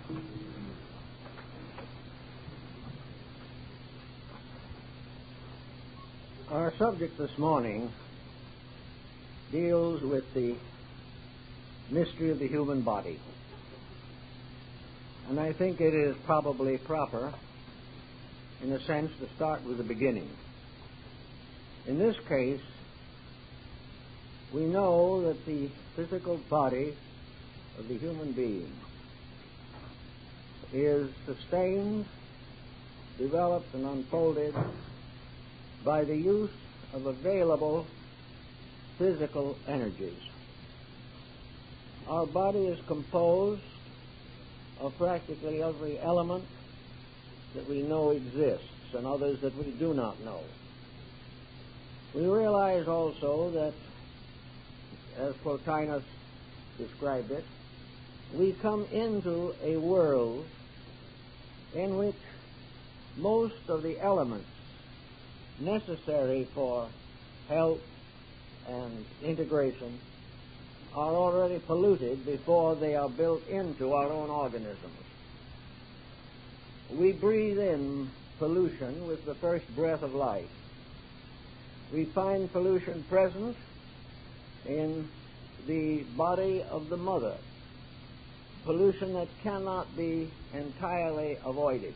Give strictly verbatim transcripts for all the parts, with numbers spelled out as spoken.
Our subject this morning deals with the mystery of the human body. And I think it is probably proper, in a sense, to start with the beginning. In this case, we know that the physical body of the human being is sustained, developed, and unfolded by the use of available physical energies. Our body is composed of practically every element that we know exists and others that we do not know. We realize also that, as Plotinus described it, we come into a world in which most of the elements necessary for health and integration are already polluted before they are built into our own organisms. We breathe in pollution with the first breath of life. We find pollution present in the body of the mother, pollution that cannot be entirely avoided.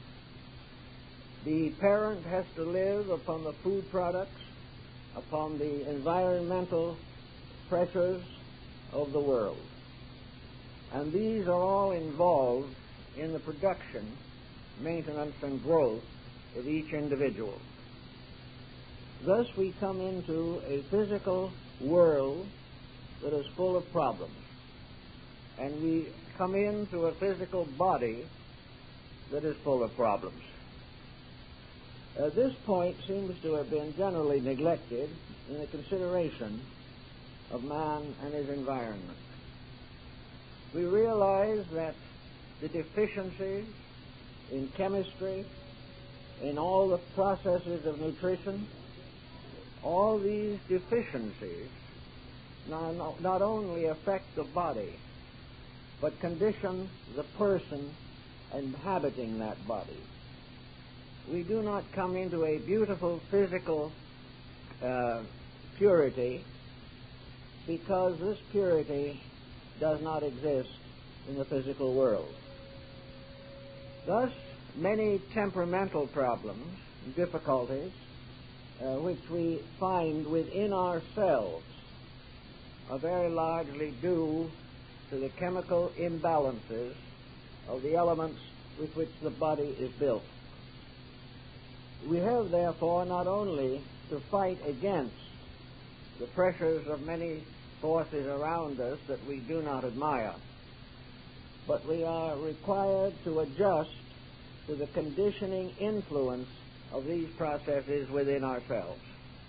The parent has to live upon the food products, upon the environmental pressures of the world. And these are all involved in the production, maintenance, and growth of each individual. Thus we come into a physical world that is full of problems. And we come into a physical body that is full of problems. Uh, this point seems to have been generally neglected in the consideration of man and his environment. We realize that the deficiencies in chemistry, in all the processes of nutrition, all these deficiencies not, not only affect the body, but condition the person inhabiting that body. We do not come into a beautiful physical uh, purity because this purity does not exist in the physical world. Thus, many temperamental problems, difficulties, uh, which we find within ourselves are very largely due to the chemical imbalances of the elements with which the body is built. We have, therefore, not only to fight against the pressures of many forces around us that we do not admire, but we are required to adjust to the conditioning influence of these processes within ourselves.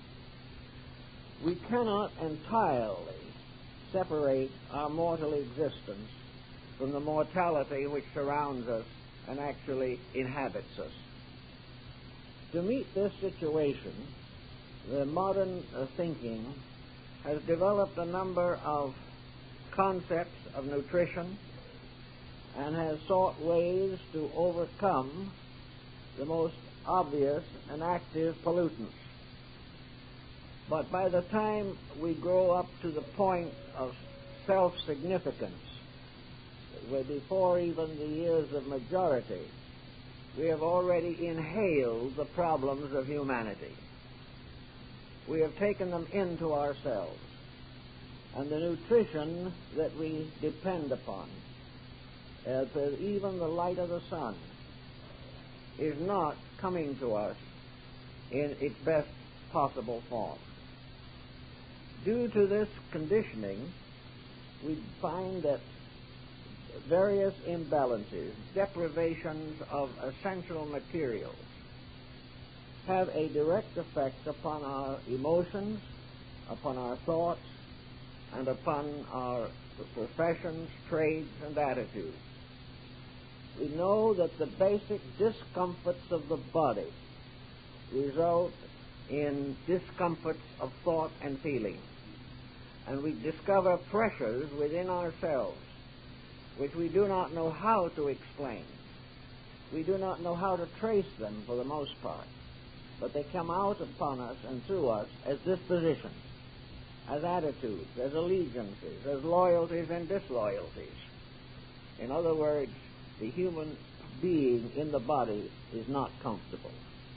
We cannot entirely separate our mortal existence from the mortality which surrounds us and actually inhabits us. To meet this situation, the modern uh, thinking has developed a number of concepts of nutrition and has sought ways to overcome the most obvious and active pollutants. But by the time we grow up to the point of self-significance, where before even the years of majority, we have already inhaled the problems of humanity. We have taken them into ourselves. And the nutrition that we depend upon, as even the light of the sun, is not coming to us in its best possible form. Due to this conditioning, we find that various imbalances, deprivations of essential materials, have a direct effect upon our emotions, upon our thoughts, and upon our professions, trades, and attitudes. We know that the basic discomforts of the body result in discomforts of thought and feeling. And we discover pressures within ourselves which we do not know how to explain. We do not know how to trace them for the most part, but they come out upon us and through us as dispositions, as attitudes, as allegiances, as loyalties and disloyalties. In other words, the human being in the body is not comfortable.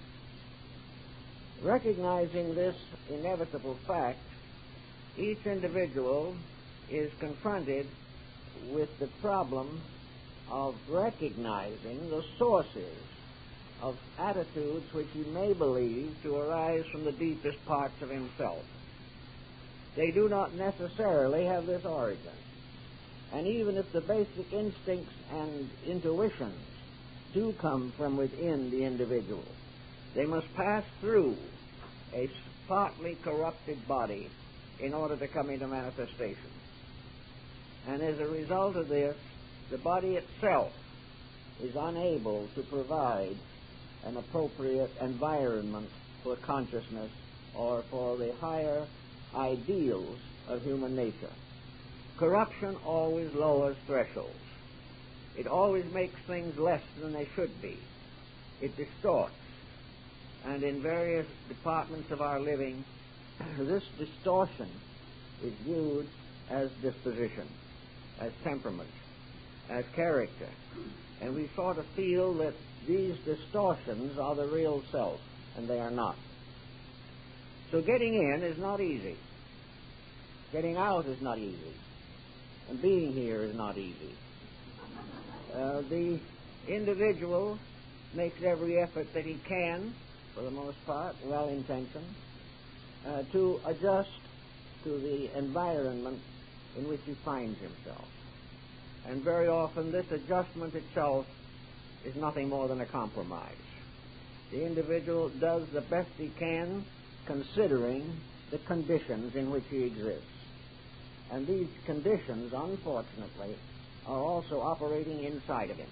Recognizing this inevitable fact, each individual is confronted with the problem of recognizing the sources of attitudes which he may believe to arise from the deepest parts of himself. They do not necessarily have this origin. And even if the basic instincts and intuitions do come from within the individual, they must pass through a partly corrupted body in order to come into manifestation. And as a result of this, the body itself is unable to provide an appropriate environment for consciousness or for the higher ideals of human nature. Corruption always lowers thresholds. It always makes things less than they should be. It distorts. And in various departments of our living, this distortion is viewed as disposition, as temperament, as character. And we sort of feel that these distortions are the real self, and they are not. So getting in is not easy. Getting out is not easy. And being here is not easy. Uh, the individual makes every effort that he can, for the most part, well-intentioned, uh, to adjust to the environment in which he finds himself. And very often this adjustment itself is nothing more than a compromise. The individual does the best he can considering the conditions in which he exists. And these conditions, unfortunately, are also operating inside of him.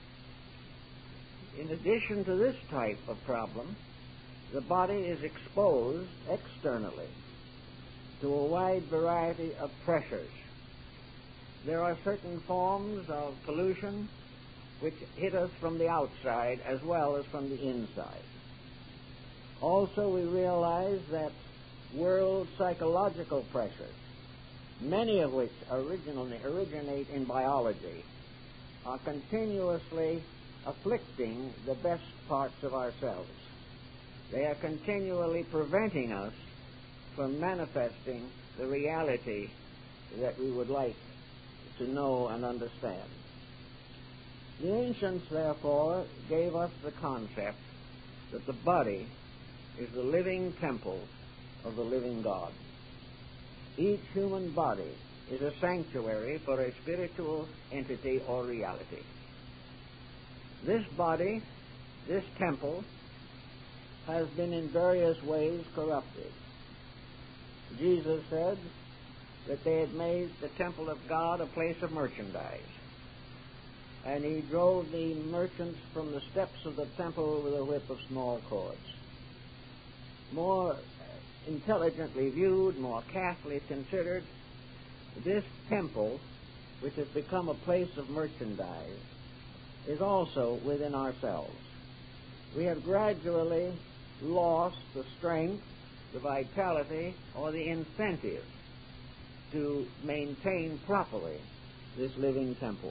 In addition to this type of problem, the body is exposed externally to a wide variety of pressures. There are certain forms of pollution which hit us from the outside as well as from the inside. Also, we realize that world psychological pressures, many of which originally originate in biology, are continuously afflicting the best parts of ourselves. They are continually preventing us from manifesting the reality that we would like to know and understand. The ancients, therefore, gave us the concept that the body is the living temple of the living God. Each human body is a sanctuary for a spiritual entity or reality. This body, this temple, has been in various ways corrupted. Jesus said that they had made the temple of God a place of merchandise. And he drove the merchants from the steps of the temple with a whip of small cords. More intelligently viewed, more carefully considered, this temple, which has become a place of merchandise, is also within ourselves. We have gradually lost the strength, the vitality, or the incentive to maintain properly this living temple.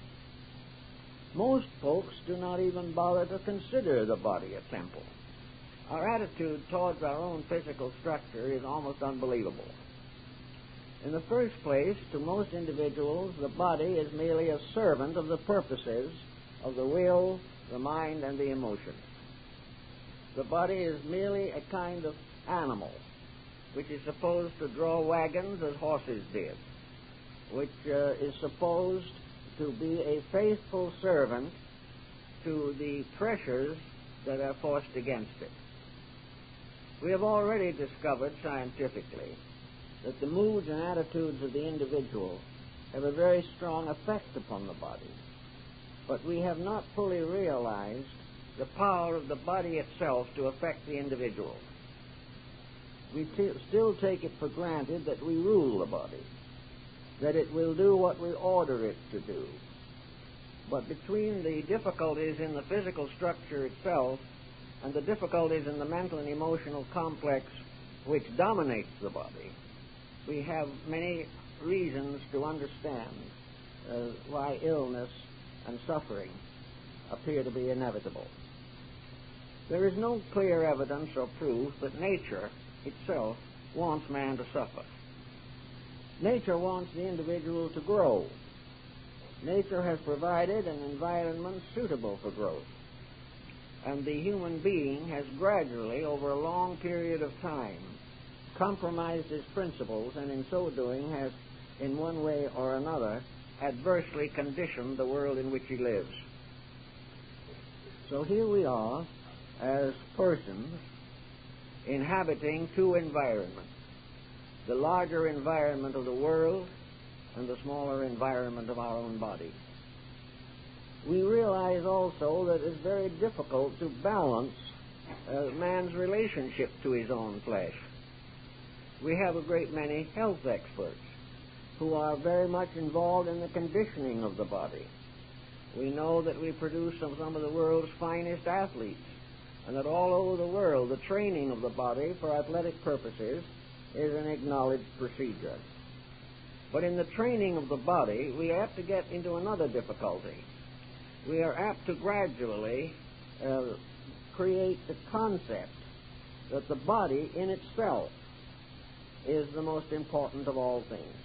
Most folks do not even bother to consider the body a temple. Our attitude towards our own physical structure is almost unbelievable. In the first place, to most individuals, the body is merely a servant of the purposes of the will, the mind, and the emotions. The body is merely a kind of animal which is supposed to draw wagons as horses did, which uh, is supposed to be a faithful servant to the pressures that are forced against it. We have already discovered scientifically that the moods and attitudes of the individual have a very strong effect upon the body, but we have not fully realized the power of the body itself to affect the individual. We t- still take it for granted that we rule the body, that it will do what we order it to do, But between the difficulties in the physical structure itself and the difficulties in the mental and emotional complex which dominates the body, we have many reasons to understand uh, why illness and suffering appear to be inevitable. There is no clear evidence or proof that nature itself wants man to suffer. Nature wants the individual to grow. Nature has provided an environment suitable for growth. And the human being has gradually, over a long period of time, compromised his principles, and in so doing has, in one way or another, adversely conditioned the world in which he lives. So here we are, as persons, inhabiting two environments: the larger environment of the world and the smaller environment of our own body. We realize also that it's very difficult to balance uh, man's relationship to his own flesh. We have a great many health experts who are very much involved in the conditioning of the body. We know that we produce some, some of the world's finest athletes, and that all over the world the training of the body for athletic purposes is an acknowledged procedure. But in the training of the body, we are apt to get into another difficulty. We are apt to gradually uh, create the concept that the body in itself is the most important of all things.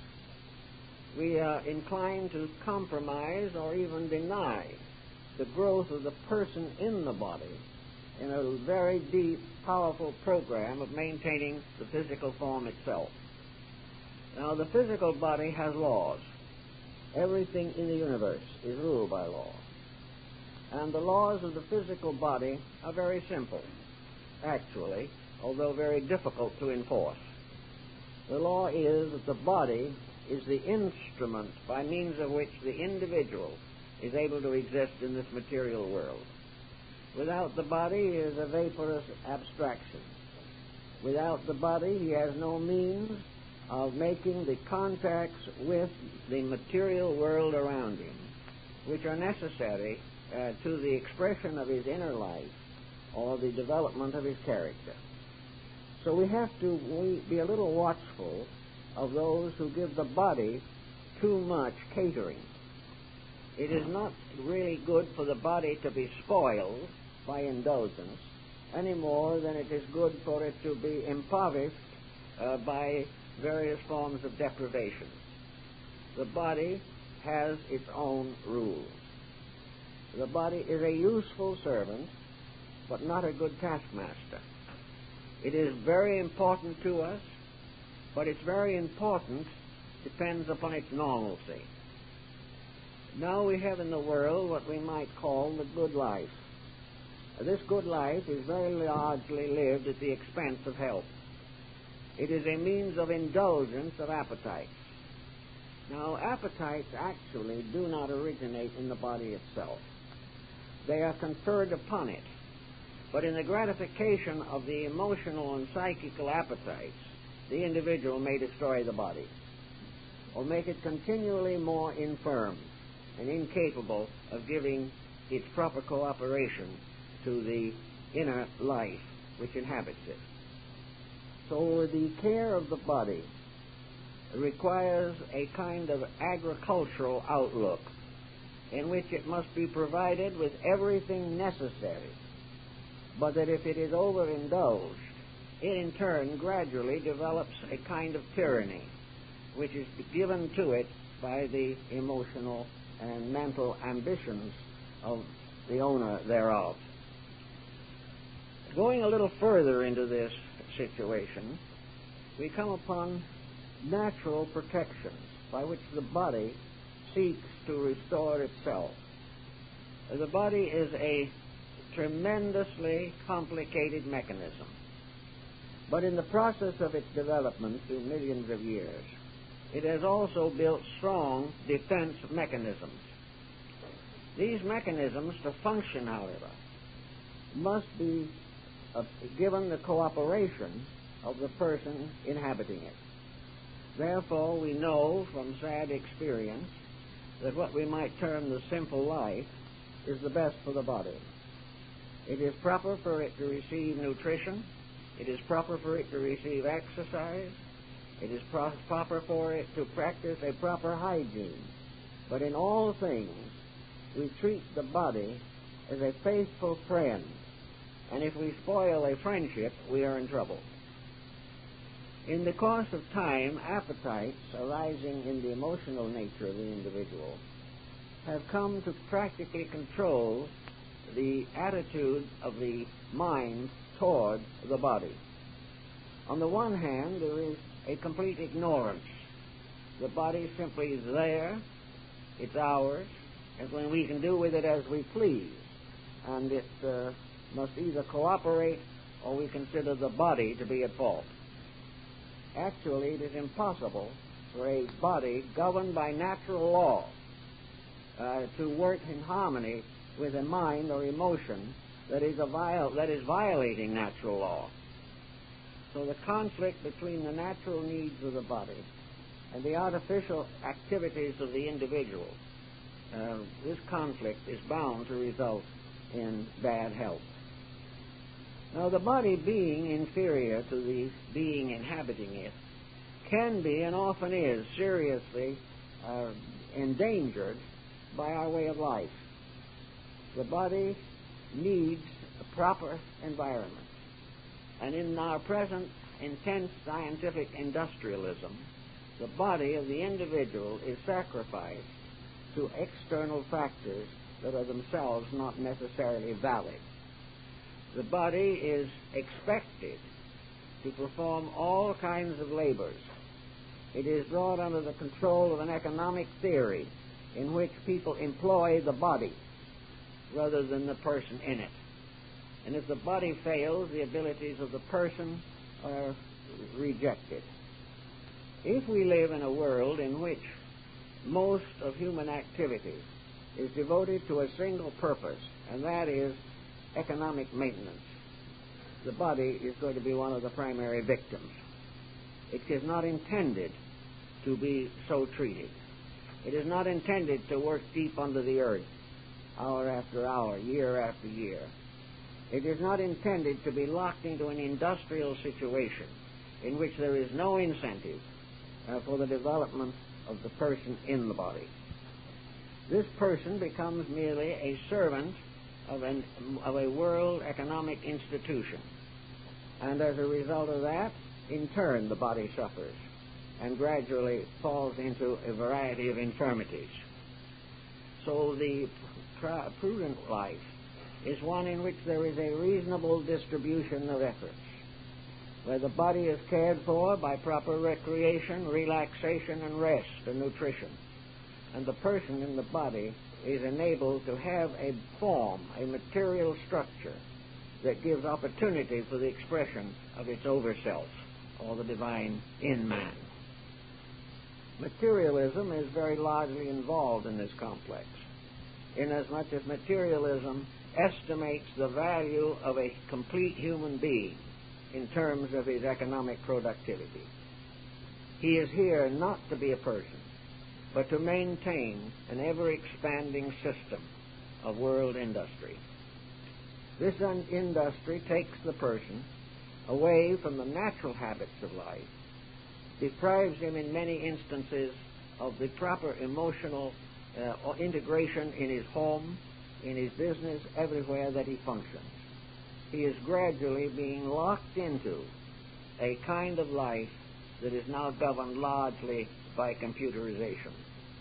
We are inclined to compromise or even deny the growth of the person in the body in a very deep, powerful program of maintaining the physical form itself. Now, the physical body has laws. Everything in the universe is ruled by law. And the laws of the physical body are very simple, actually, although very difficult to enforce. The law is that the body is the instrument by means of which the individual is able to exist in this material world. Without the body, he is a vaporous abstraction. Without the body, he has no means of making the contacts with the material world around him, which are necessary uh, to the expression of his inner life or the development of his character. So we have to we be a little watchful of those who give the body too much catering. It is not really good for the body to be spoiled by indulgence any more than it is good for it to be impoverished uh, by various forms of deprivation. The body has its own rules. The body is a useful servant, but not a good taskmaster. It is very important to us, but its very importance depends upon its normalcy. Now we have in the world what we might call the good life. This good life is very largely lived at the expense of health. It is a means of indulgence of appetites. Now, appetites actually do not originate in the body itself. They are conferred upon it. But in the gratification of the emotional and psychical appetites, the individual may destroy the body or make it continually more infirm and incapable of giving its proper cooperation to the inner life which inhabits it. So the care of the body requires a kind of agricultural outlook in which it must be provided with everything necessary, but that if it is overindulged, it in turn gradually develops a kind of tyranny which is given to it by the emotional and mental ambitions of the owner thereof. Going a little further into this situation, we come upon natural protections by which the body seeks to restore itself. The body is a tremendously complicated mechanism, but in the process of its development through millions of years, it has also built strong defense mechanisms. These mechanisms, to function, however, must be uh, given the cooperation of the person inhabiting it. Therefore, we know from sad experience that what we might term the simple life is the best for the body. It is proper for it to receive nutrition. It is proper for it to receive exercise. It is pro- proper for it to practice a proper hygiene. But in all things, we treat the body as a faithful friend. And if we spoil a friendship, we are in trouble. In the course of time, appetites arising in the emotional nature of the individual have come to practically control the attitude of the mind toward the body. On the one hand, there is a complete ignorance. The body simply is there, it's ours, and when we can do with it as we please, and it uh, must either cooperate or we consider the body to be at fault. Actually, it is impossible for a body governed by natural law uh, to work in harmony with a mind or emotion that is, a viol- that is violating natural law. So the conflict between the natural needs of the body and the artificial activities of the individual, uh, this conflict is bound to result in bad health. Now, the body being inferior to the being inhabiting it can be and often is seriously uh, endangered by our way of life. The body needs a proper environment. And in our present intense scientific industrialism, the body of the individual is sacrificed to external factors that are themselves not necessarily valid. The body is expected to perform all kinds of labors. It is brought under the control of an economic theory in which people employ the body rather than the person in it. And if the body fails, the abilities of the person are rejected. If we live in a world in which most of human activity is devoted to a single purpose, and that is economic maintenance, the body is going to be one of the primary victims. It is not intended to be so treated. It is not intended to work deep under the earth, hour after hour, year after year. It is not intended to be locked into an industrial situation in which there is no incentive uh, for the development of the person in the body. This person becomes merely a servant of, an, of a world economic institution. And as a result of that, in turn, the body suffers and gradually falls into a variety of infirmities. So the prudent life is one in which there is a reasonable distribution of efforts, where the body is cared for by proper recreation, relaxation, and rest and nutrition. And the person in the body is enabled to have a form, a material structure that gives opportunity for the expression of its over-self, or the divine in man. Materialism is very largely involved in this complex, inasmuch as materialism estimates the value of a complete human being in terms of his economic productivity. He is here not to be a person, but to maintain an ever-expanding system of world industry. This un- industry takes the person away from the natural habits of life, deprives him in many instances of the proper emotional uh, integration in his home, in his business, everywhere that he functions. He is gradually being locked into a kind of life that is now governed largely by computerization.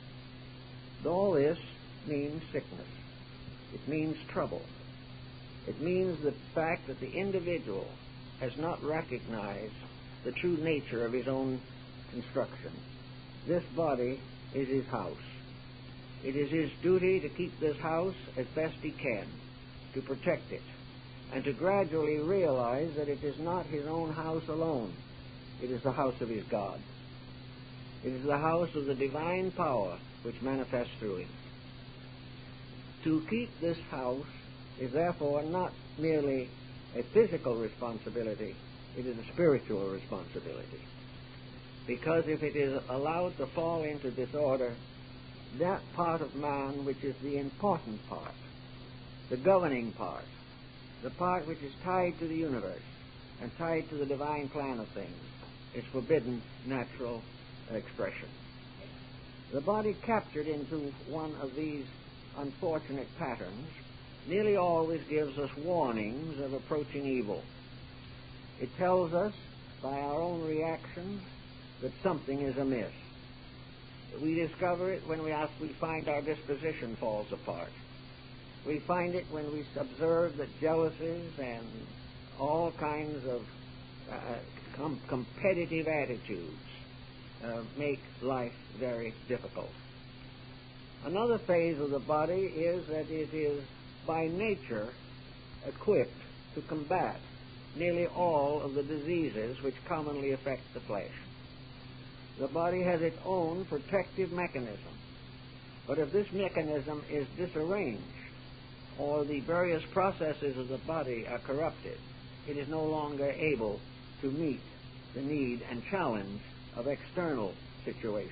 All this means sickness. It means trouble. It means the fact that the individual has not recognized the true nature of his own construction. This body is his house. It is his duty to keep this house as best he can, to protect it, and to gradually realize that it is not his own house alone. It is the house of his God. It is the house of the divine power which manifests through him. To keep this house is therefore not merely a physical responsibility, it is a spiritual responsibility. Because if it is allowed to fall into disorder, that part of man which is the important part, the governing part, the part which is tied to the universe and tied to the divine plan of things, is forbidden natural expression. The body captured into one of these unfortunate patterns nearly always gives us warnings of approaching evil. It tells us by our own reactions that something is amiss. We discover it when we, ask, we find our disposition falls apart. We find it when we observe that jealousies and all kinds of uh, com- competitive attitudes uh, make life very difficult. Another phase of the body is that it is by nature equipped to combat nearly all of the diseases which commonly affect the flesh. The body has its own protective mechanism, but if this mechanism is disarranged or the various processes of the body are corrupted, it is no longer able to meet the need and challenge of external situations.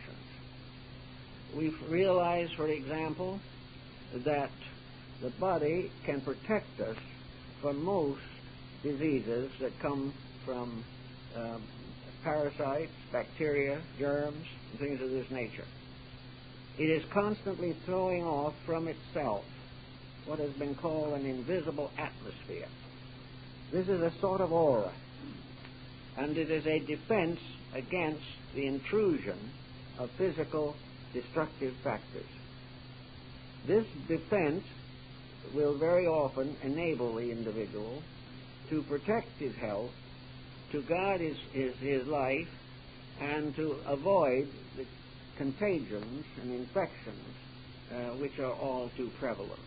We realize, for example, that the body can protect us from most diseases that come from um, parasites, bacteria, germs, and things of this nature. It is constantly throwing off from itself what has been called an invisible atmosphere. This is a sort of aura, and it is a defense against the intrusion of physical destructive factors. This defense will very often enable the individual to protect his health, to guard his, his, his life, and to avoid the contagions and infections uh, which are all too prevalent.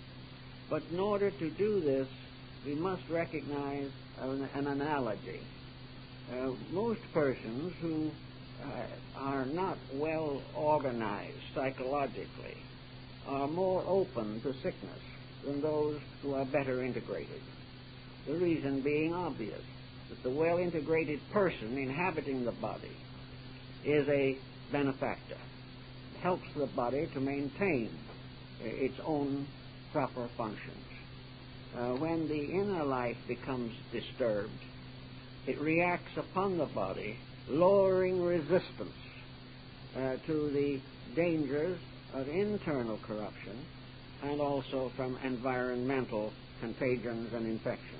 But in order to do this, we must recognize an, an analogy. Uh, most persons who uh, are not well organized psychologically are more open to sickness than those who are better integrated. The reason being obvious, that the well-integrated person inhabiting the body is a benefactor. It helps the body to maintain its own proper functions. Uh, when the inner life becomes disturbed, it reacts upon the body, lowering resistance uh, to the dangers of internal corruption and also from environmental contagions and infections.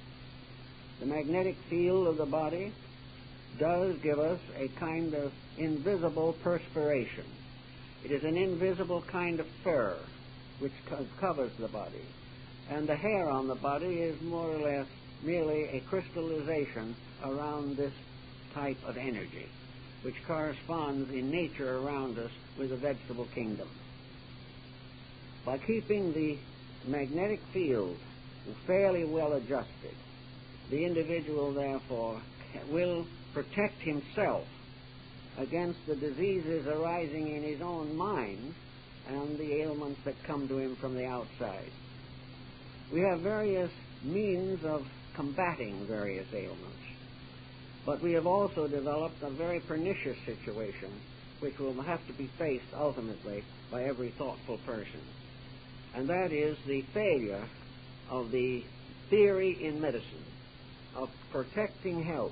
The magnetic field of the body does give us a kind of invisible perspiration. It is an invisible kind of fur which co- covers the body. And the hair on the body is more or less merely a crystallization around this type of energy, which corresponds in nature around us with the vegetable kingdom. By keeping the magnetic field fairly well adjusted, the individual, therefore, will protect himself against the diseases arising in his own mind and the ailments that come to him from the outside. We have various means of combating various ailments, but we have also developed a very pernicious situation which will have to be faced ultimately by every thoughtful person, and that is the failure of the theory in medicine of protecting health.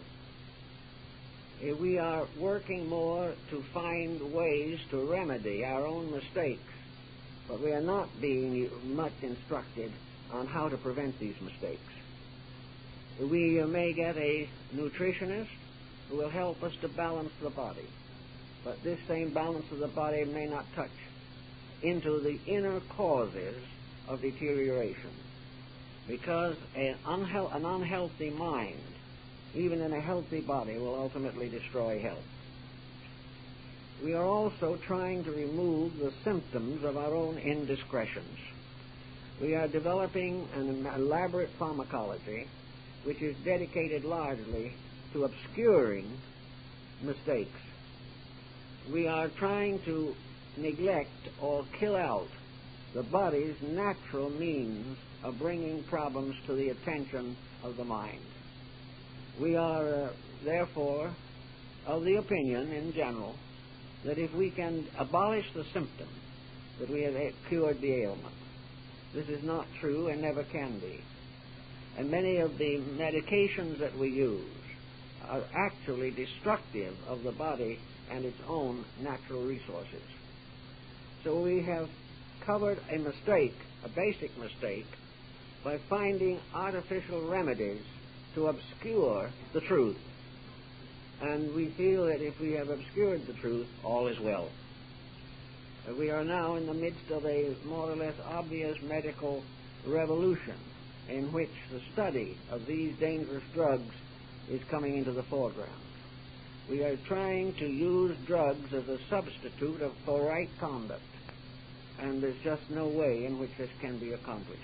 We are working more to find ways to remedy our own mistakes, but we are not being much instructed on how to prevent these mistakes. We may get a nutritionist who will help us to balance the body, but this same balance of the body may not touch into the inner causes of deterioration, because an, unhe- an unhealthy mind, even in a healthy body, will ultimately destroy health. We are also trying to remove the symptoms of our own indiscretions. We are developing an elaborate pharmacology which is dedicated largely to obscuring mistakes. We are trying to neglect or kill out the body's natural means of bringing problems to the attention of the mind. We are, uh, therefore, of the opinion in general that if we can abolish the symptom, that we have cured the ailment. This is not true and never can be. And many of the medications that we use are actually destructive of the body and its own natural resources. So we have covered a mistake, a basic mistake, by finding artificial remedies to obscure the truth. And we feel that if we have obscured the truth, all is well. Uh, we are now in the midst of a more or less obvious medical revolution in which the study of these dangerous drugs is coming into the foreground. We are trying to use drugs as a substitute of, for right conduct, and there's just no way in which this can be accomplished.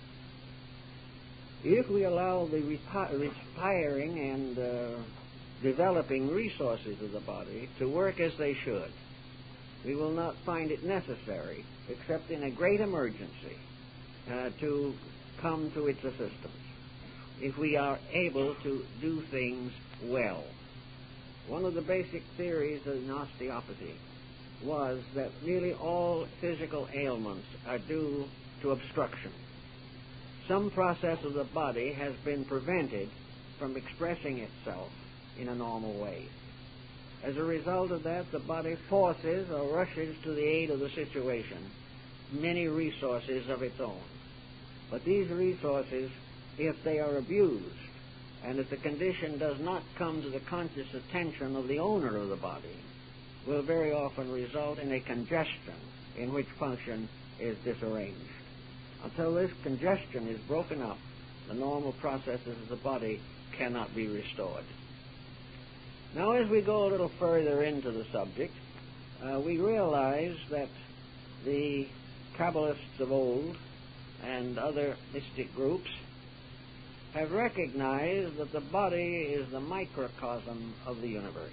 If we allow the respiring and uh, developing resources of the body to work as they should, we will not find it necessary, except in a great emergency, uh, to come to its assistance, if we are able to do things well. One of the basic theories in osteopathy was that nearly all physical ailments are due to obstruction. Some process of the body has been prevented from expressing itself in a normal way. As a result of that, the body forces or rushes to the aid of the situation many resources of its own. But these resources, if they are abused, and if the condition does not come to the conscious attention of the owner of the body, will very often result in a congestion in which function is disarranged. Until this congestion is broken up, the normal processes of the body cannot be restored. Now, as we go a little further into the subject, uh, we realize that the Kabbalists of old and other mystic groups have recognized that the body is the microcosm of the universe.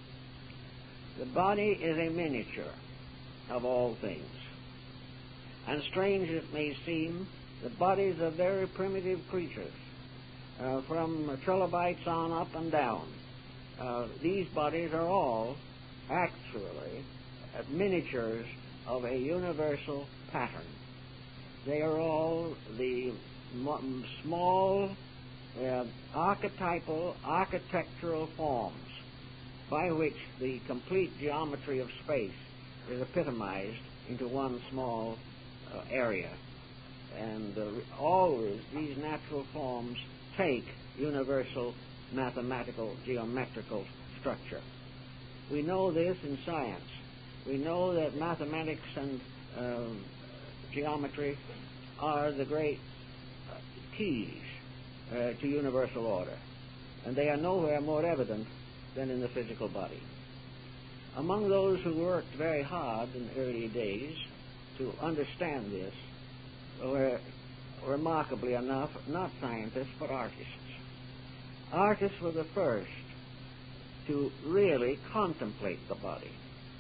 The body is a miniature of all things. And strange as it may seem, the bodies of very primitive creatures, uh, from trilobites on up and down, uh, these bodies are all actually uh, miniatures of a universal pattern. They are all the m- small uh, archetypal architectural forms by which the complete geometry of space is epitomized into one small uh, area. And uh, always these natural forms take universal mathematical geometrical structure. We know this in science. We know that mathematics and uh, geometry are the great uh, keys uh, to universal order, and they are nowhere more evident than in the physical body. Among those who worked very hard in the early days to understand this were, remarkably enough, not scientists but artists. Artists were the first to really contemplate the body.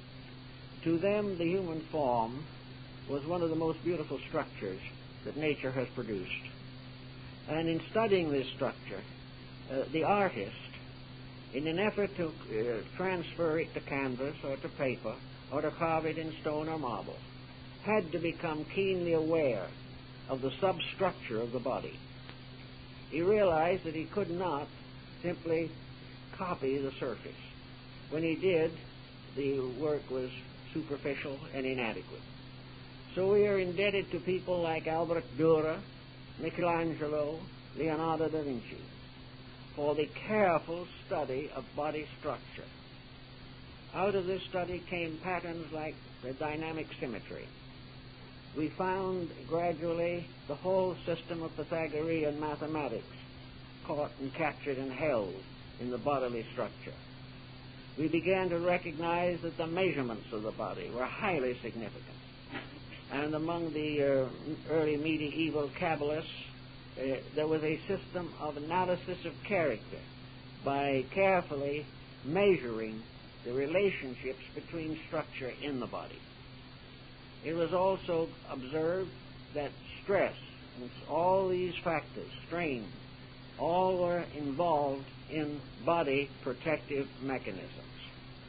To them, the human form was one of the most beautiful structures that nature has produced. And in studying this structure, uh, the artist, in an effort to uh, transfer it to canvas or to paper or to carve it in stone or marble, had to become keenly aware of the substructure of the body. He realized that he could not simply copy the surface. When he did, the work was superficial and inadequate. So we are indebted to people like Albert Dürer, Michelangelo, Leonardo da Vinci, for the careful study of body structure. Out of this study came patterns like the dynamic symmetry. We found gradually the whole system of Pythagorean mathematics caught and captured and held in the bodily structure. We began to recognize that the measurements of the body were highly significant. And among the uh, early medieval Kabbalists, uh, there was a system of analysis of character by carefully measuring the relationships between structure in the body. It was also observed that stress and all these factors, strain, all were involved in body protective mechanisms.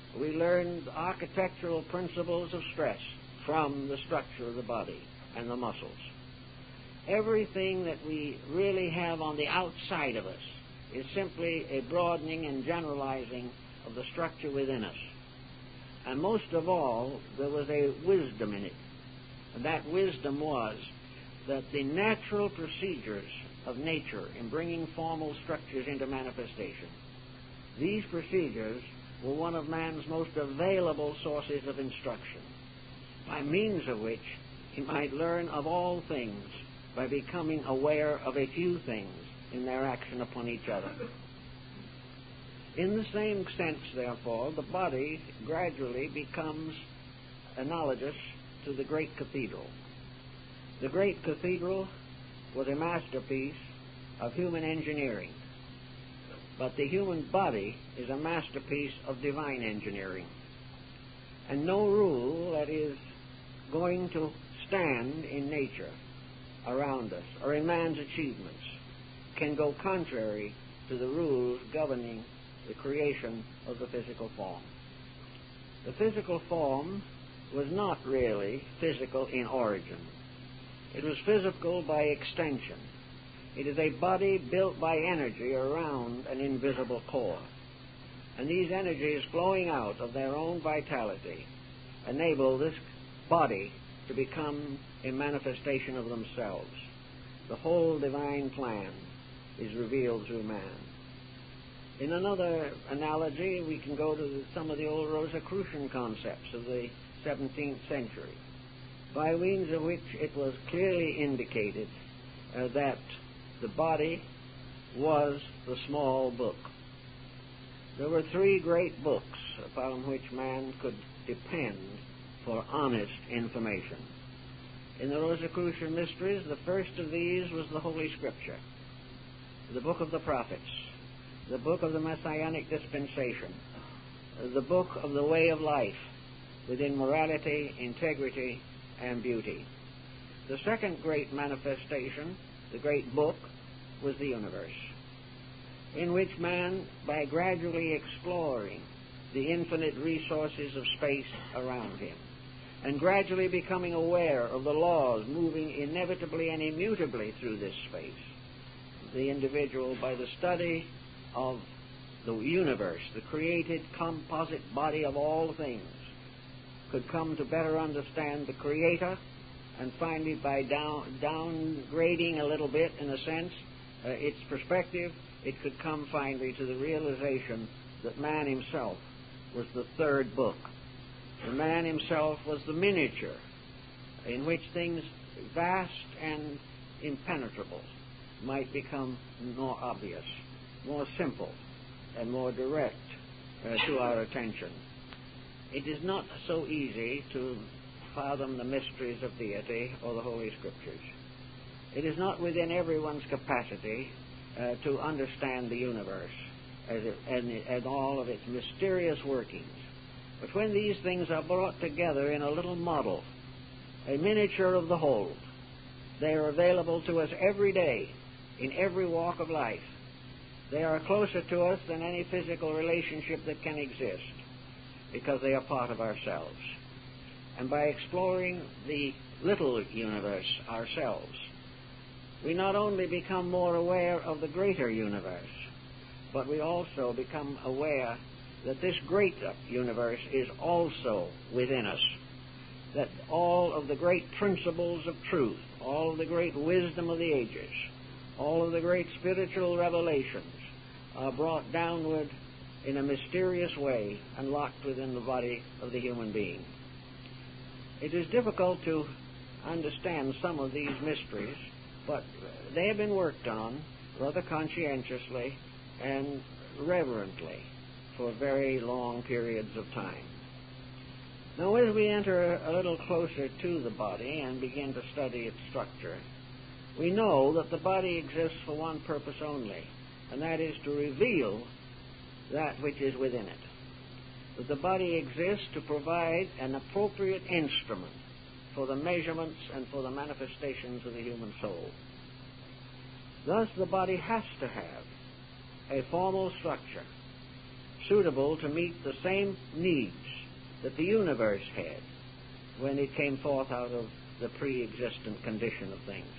We learned architectural principles of stress from the structure of the body and the muscles. Everything that we really have on the outside of us is simply a broadening and generalizing of the structure within us. And most of all, there was a wisdom in it. And that wisdom was that the natural procedures of nature in bringing formal structures into manifestation, these procedures were one of man's most available sources of instruction, by means of which he might learn of all things by becoming aware of a few things in their action upon each other. In the same sense, therefore, the body gradually becomes analogous to the great cathedral. The great cathedral was a masterpiece of human engineering, but the human body is a masterpiece of divine engineering. And no rule that is going to stand in nature around us or in man's achievements can go contrary to the rules governing the creation of the physical form. The physical form was not really physical in origin. It was physical by extension. It is a body built by energy around an invisible core. And these energies flowing out of their own vitality enable this body to become a manifestation of themselves. The whole divine plan is revealed through man. In another analogy, we can go to some of the old Rosicrucian concepts of the seventeenth century, by means of which it was clearly indicated uh, that the body was the small book. There were three great books upon which man could depend for honest information. In the Rosicrucian mysteries, the first of these was the Holy Scripture, the book of the prophets, the book of the Messianic dispensation, the book of the way of life within morality, integrity, and beauty. The second great manifestation, the great book, was the universe, in which man, by gradually exploring the infinite resources of space around him, and gradually becoming aware of the laws moving inevitably and immutably through this space, the individual, by the study of the universe, the created composite body of all things, could come to better understand the Creator, and finally, by down, downgrading a little bit, in a sense, uh, its perspective, it could come finally to the realization that man himself was the third book. The man himself was the miniature in which things vast and impenetrable might become more obvious, more simple, and more direct uh, to our attention. It is not so easy to fathom the mysteries of deity or the Holy Scriptures. It is not within everyone's capacity uh, to understand the universe as it, and, and all of its mysterious workings. But when these things are brought together in a little model, a miniature of the whole, they are available to us every day, in every walk of life. They are closer to us than any physical relationship that can exist, because they are part of ourselves. And by exploring the little universe ourselves, we not only become more aware of the greater universe, but we also become aware that this great universe is also within us, that all of the great principles of truth, all of the great wisdom of the ages, all of the great spiritual revelations are brought downward in a mysterious way and locked within the body of the human being. It is difficult to understand some of these mysteries, but they have been worked on rather conscientiously and reverently for very long periods of time. Now, as we enter a little closer to the body and begin to study its structure, we know that the body exists for one purpose only, and that is to reveal that which is within it. That the body exists to provide an appropriate instrument for the measurements and for the manifestations of the human soul. Thus, the body has to have a formal structure, suitable to meet the same needs that the universe had when it came forth out of the pre-existent condition of things.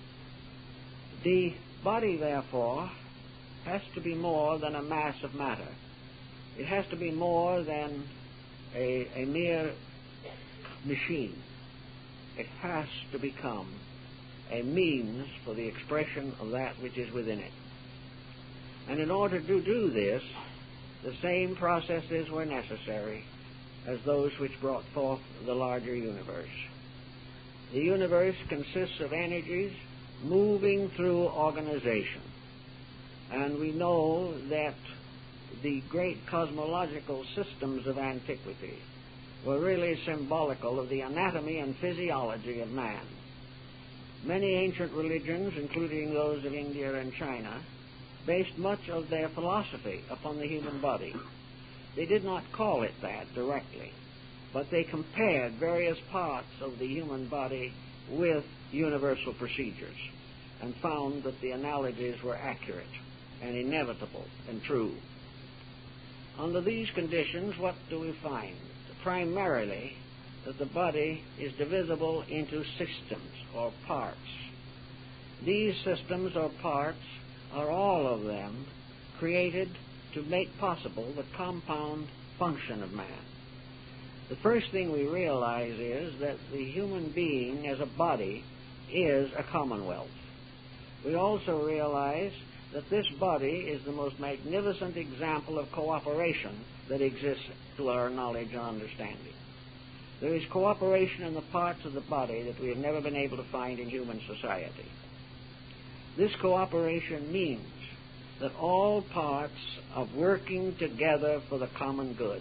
The body, therefore, has to be more than a mass of matter. It has to be more than a, a mere machine. It has to become a means for the expression of that which is within it. And in order to do this, the same processes were necessary as those which brought forth the larger universe. The universe consists of energies moving through organization. And we know that the great cosmological systems of antiquity were really symbolical of the anatomy and physiology of man. Many ancient religions, including those of India and China, based much of their philosophy upon the human body. They did not call it that directly, but they compared various parts of the human body with universal procedures and found that the analogies were accurate and inevitable and true. Under these conditions, what do we find? Primarily, that the body is divisible into systems or parts. These systems or parts are all of them created to make possible the compound function of man. The first thing we realize is that the human being as a body is a commonwealth. We also realize that this body is the most magnificent example of cooperation that exists to our knowledge and understanding. There is cooperation in the parts of the body that we have never been able to find in human society. This cooperation means that all parts are working together for the common good.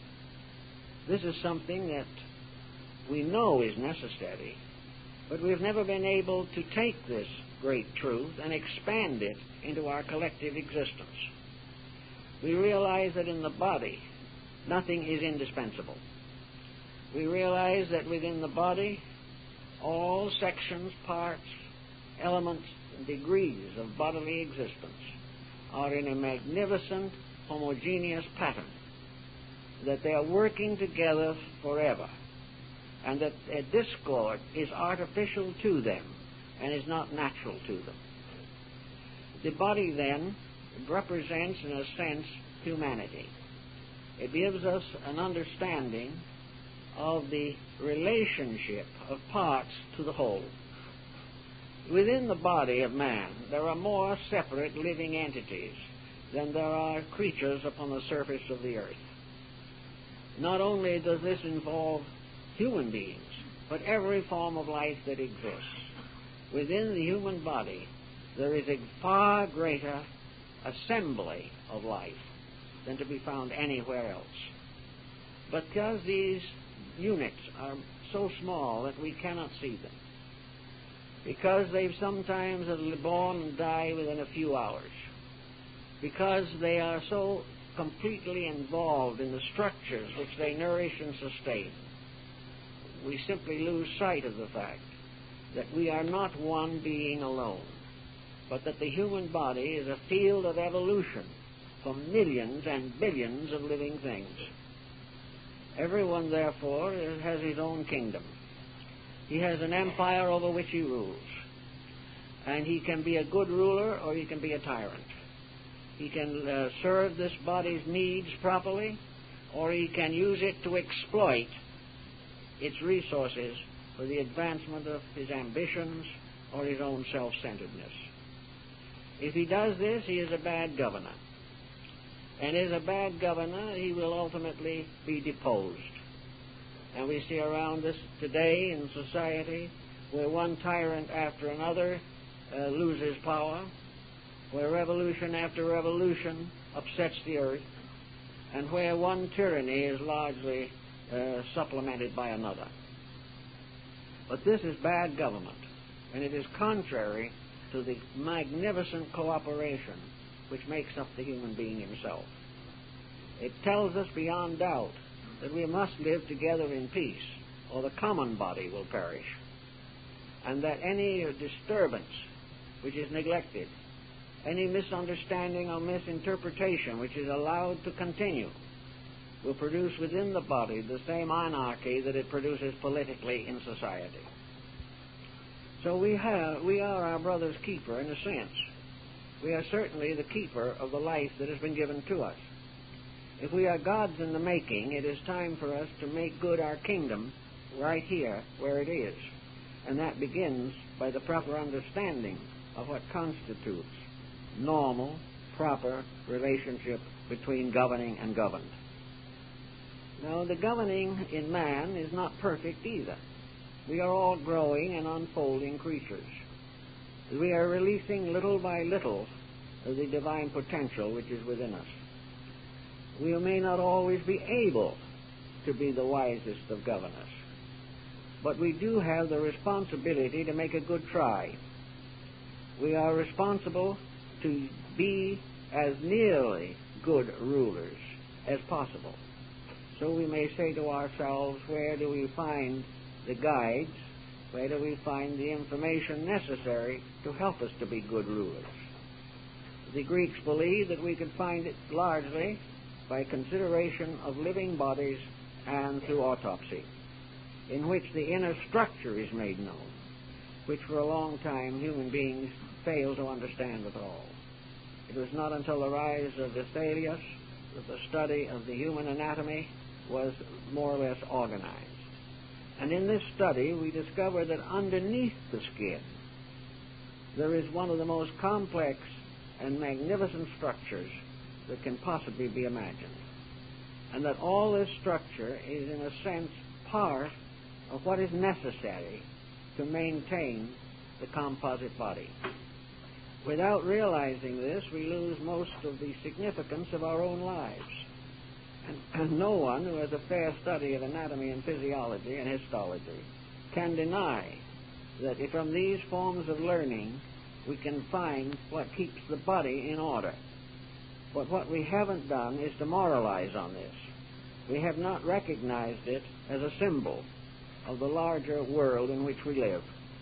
This is something that we know is necessary, but we've never been able to take this great truth and expand it into our collective existence. We realize that in the body, nothing is indispensable. We realize that within the body, all sections, parts, elements, and degrees of bodily existence are in a magnificent, homogeneous pattern, that they are working together forever, and that a discord is artificial to them and is not natural to them. The body, then, represents, in a sense, humanity. It gives us an understanding of the relationship of parts to the whole. Within the body of man, there are more separate living entities than there are creatures upon the surface of the earth. Not only does this involve human beings, but every form of life that exists. Within the human body, there is a far greater assembly of life than to be found anywhere else. But because these units are so small that we cannot see them, because they sometimes are born and die within a few hours, because they are so completely involved in the structures which they nourish and sustain, we simply lose sight of the fact that we are not one being alone, but that the human body is a field of evolution for millions and billions of living things. Everyone, therefore, has his own kingdom. He has an empire over which he rules. And he can be a good ruler or he can be a tyrant. He can uh, serve this body's needs properly, or he can use it to exploit its resources for the advancement of his ambitions or his own self-centeredness. If he does this, he is a bad governor. And as a bad governor, he will ultimately be deposed. And we see around us today in society where one tyrant after another uh, loses power, where revolution after revolution upsets the earth, and where one tyranny is largely uh, supplemented by another. But this is bad government, and it is contrary to the magnificent cooperation which makes up the human being himself. It tells us beyond doubt that we must live together in peace, or the common body will perish, and that any disturbance which is neglected, any misunderstanding or misinterpretation which is allowed to continue will produce within the body the same anarchy that it produces politically in society. So we have, we are our brother's keeper in a sense. We are certainly the keeper of the life that has been given to us. If we are God's in the making, it is time for us to make good our kingdom right here where it is. And that begins by the proper understanding of what constitutes normal, proper relationship between governing and governed. Now, the governing in man is not perfect either. We are all growing and unfolding creatures. We are releasing little by little the divine potential which is within us. We may not always be able to be the wisest of governors, but we do have the responsibility to make a good try. We are responsible to be as nearly good rulers as possible. So we may say to ourselves, where do we find the guides? Where do we find the information necessary to help us to be good rulers? The Greeks believed that we could find it largely by consideration of living bodies and through autopsy, in which the inner structure is made known, which for a long time human beings failed to understand at all. It was not until the rise of Vesalius that the study of the human anatomy was more or less organized. And in this study, we discover that underneath the skin, there is one of the most complex and magnificent structures that can possibly be imagined. And that all this structure is, in a sense, part of what is necessary to maintain the composite body. Without realizing this, we lose most of the significance of our own lives. And, and no one who has a fair study of anatomy and physiology and histology can deny that from these forms of learning we can find what keeps the body in order. But what we haven't done is to moralize on this. We have not recognized it as a symbol of the larger world in which we live.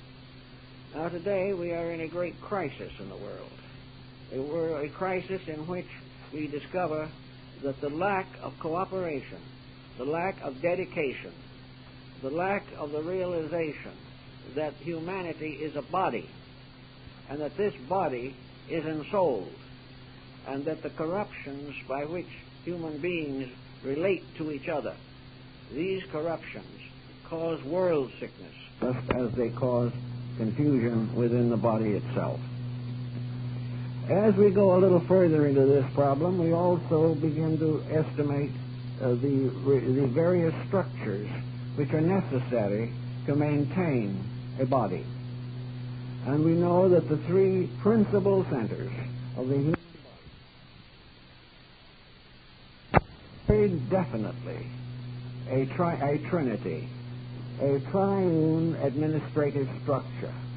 Now today we are in a great crisis in the world. A, world, a crisis in which we discover that the lack of cooperation, the lack of dedication, the lack of the realization that humanity is a body, and that this body is ensouled, and that the corruptions by which human beings relate to each other, these corruptions cause world sickness, just as they cause confusion within the body itself. As we go a little further into this problem, we also begin to estimate uh, the, the various structures which are necessary to maintain a body. And we know that the three principal centers of the human body are very definitely a, tri- a trinity, a triune administrative structure.